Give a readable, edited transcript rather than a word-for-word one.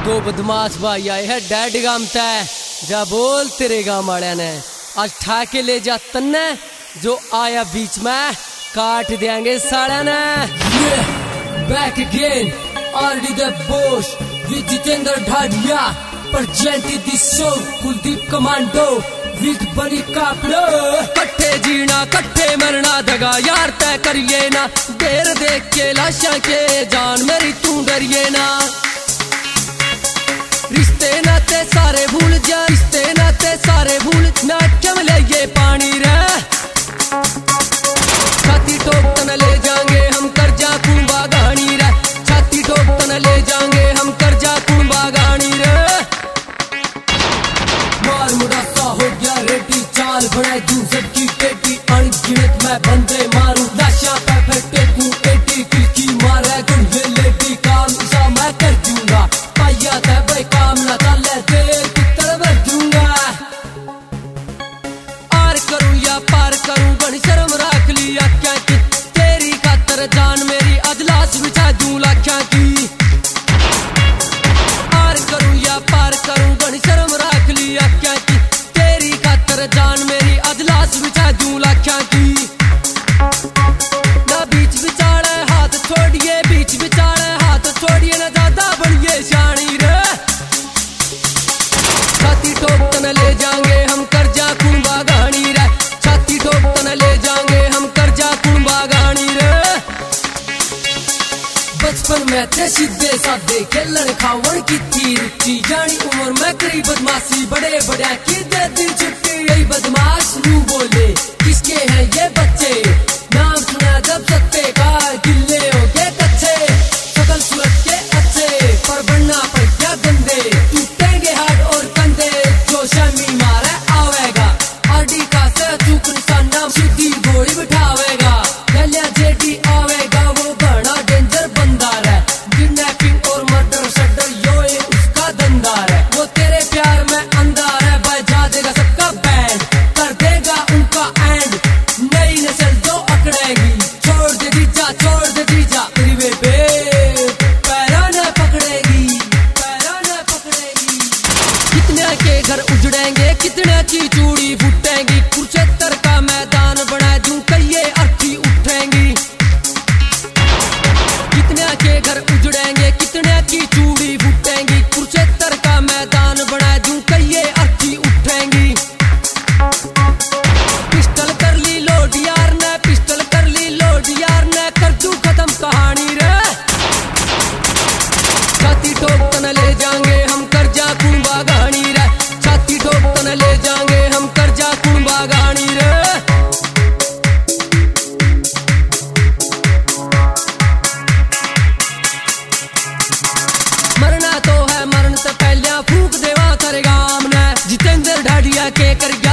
दो बदमाश भाई आए हैं डैड गाम तय जा बोल तेरे गांव वाले ने आज ठाके ले जा तन्ने जो आया बीच में काट देंगे साड़ा ने। Back again RD the boss with Jitendra Dhadiya presented this show Kuldeep commando with बनी कापड़ो। कट्ठे जीना कट्ठे मरना दगा यार तय करिए ना देर देख के लाशा के जान मेरी तू डरिए ना। रिश्ते नाते सारे भूल जा रिश्ते नाते सारे भूल ना क्यों ले ये पानी रे। छाती ठोक तन ले जाएंगे हम कर्जा कुंबा गानी रे छाती ठोक तन ले जाएंगे हम कर्जा कुंबा गानी रे। मार मुड़ा सा हो गया रेडी चाल बनाए तू सबकी टेटी अनगिनत मैं बंदे मारू लाशा पे फटे तू एटी किलकी मारे गुंडे लेटी काम सा मैं कर दूंगा पाया ते भाई काम ना चले तेल कितर भर दूंगा। आर करूं या पार करूं बड़ी शर्म रख लिया क्या कि तेरी खातर जान मेरी अजलास बिछा दूं लाख्या की। आर करूं या पार करूं बड़ी शर्म रख लिया क्या कि तेरी खातर जान मेरी अजलास बिछा दूं लाख्या की। ना बीच बिचारे हाथ छोड़िए बीच बिचारे हाथ छोड़िए ना ज्यादा बढ़िए शानी रे। छाती ठोक तन ले जाएंगे हम कर्जा कुंबा गानी रे छाती ठोक तन ले जाएंगे हम कर्जा कुंबा गानी रे। बचपन में थे सीधे साधे खेलन खावन की थी रुचि जानी उम्र में करी बदमाशी बड़े बड़ा की दे दी छुट्टी यही बदमाश नू बोले किसके हैं ये बच्चे नाम सुना जब सत्ते का गिल्ले हो गए कच्चे सकल सूरत के अच्छे पर बनना पड़ गया गंदे टूटेंगे हाथ और कंधे जो शमी मारे आवेगा आरडी का से चूक निशाना सीधी गोली बिठावेगा गलिया जेडी आवेगा वो बड़ा डेंजर बंदा है किडनैपिंग और मर्डर शटर यो ये उसका धंधा है। वो तेरे प्यार में अंधा है बजा देगा सबका बैंड कर देगा उनका एंड नई नस्ल जो अकड़ेगी छोड़ दे दीजा तेरी बेबे पैरों ने पकड़ेगी कितने के घर उजड़ेंगे कितने की चूड़ी फूटेंगी कुरुक्षेत्र का मैदान बना दूं कहिए अर्थी उठेंगी। कितने के घर उजड़ेंगे कितने की चूड़ी फूटेंगी कुरुक्षेत्र का मैदान बना दूं कहिए अर्थी उठेंगी। पिस्टल कर ली लोड यार ने पिस्टल कर ली लोड यार ने कर दूं खत्म कहानी रे। छाती ठोक तन ले जाएंगे हम कर्जा कुंबा गानी रे छाती ठोक तन ले जाएंगे हम कर्जा कुंबा गानी रे। मरना तो है मरण से पहले फूक देवा तेरे गाम ने जितेंद्र ढाडिया के कर